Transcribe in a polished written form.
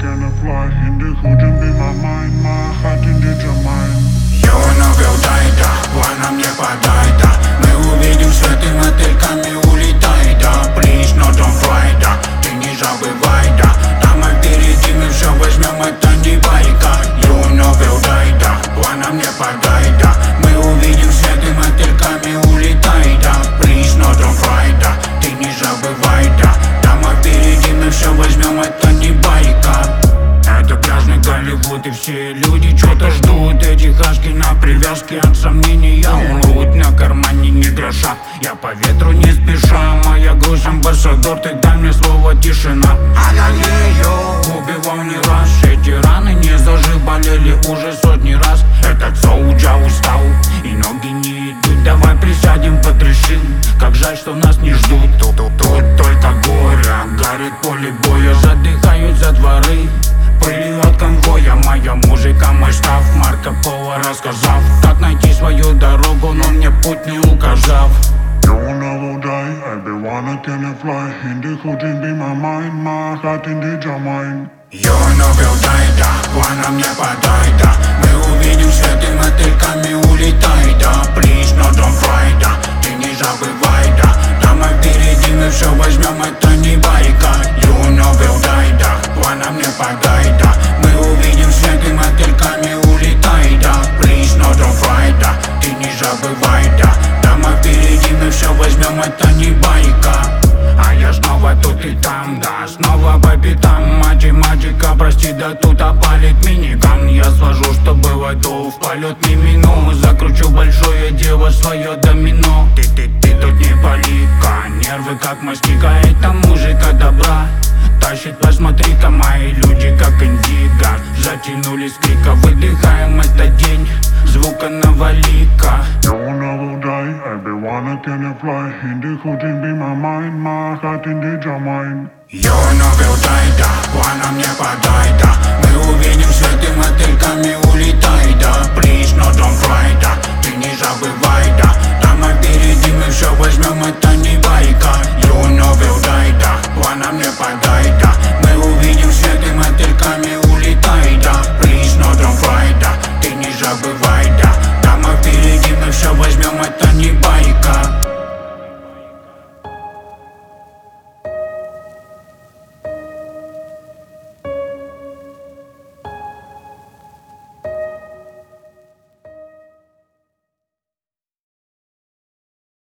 can fly in the hood and be my mind, my heart in the Jamaican. Я навел дайда, плана мне подай, да. Мы увидимся, ты мотыльками улетай, да. Please, no don't fly, да. Ты не забывай, да. Там впереди мы все возьмем, это не байка. Я навел дайда, плана мне подай, да. Мы увидимся, ты мотыльками улетай, да. Please, no don't fly, да. Ты не забывай, да. Там впереди мы все возьмем, это не байка. Это пляжный Голливуд, и все люди что-то ждут. Эти хашки на привязке от сомнения умрут. На кармане ни гроша, я по ветру не спеша. Моя грусть амбассадор, ты дай мне слово тишина. Аллилуйя, убивал не раз. Эти раны не зажив, болели уже сотни раз. Этот соуджа устал, и ноги не идут. Давай присядем, потрешим. Как жаль, что нас не ждут. Тут только горе, горит поле боя. Задыхают за дворы, пыли от конвоя. Моя музыка, мой штаб, Марко Поло рассказав, как найти свою дорогу, но мне путь не указав. You never die, everyone can fly in the hood and be my mind, my heart in the Jamaican. Я навел дайда, плана мне подай, да. Мы увидимся, ты мотыльками улетай, да. Please, no don't fly, да. Ты не забывай, да. Там впереди мы все возьмем, это не байка. Я навел дайда, плана мне подай, да. Мы увидимся, ты мотыльками улетай, да. Please, no don't fly, да. Ты не забывай, да. Там впереди мы все возьмем, это не байка. А я снова тут и там, да, снова по пятам. Математика, прости, да тут опалит миниган. Я сложу, что было до, в полет не мину. Закручу большое дело, свое домино. Ты тут не полика, нервы как мастика. Это музыка добра тащит, посмотри-ка, мои люди как индиго. Затянулись крика, выдыхаем этот день, звука навалика. You never die, everyone can fly in the hood and be my mind, my heart in the Jamaican. Я навел дайда, плана мне подай, да. Мы увидимся, ты мотыльками улетай, да. Please, no don't fly, да. Ты не забывай.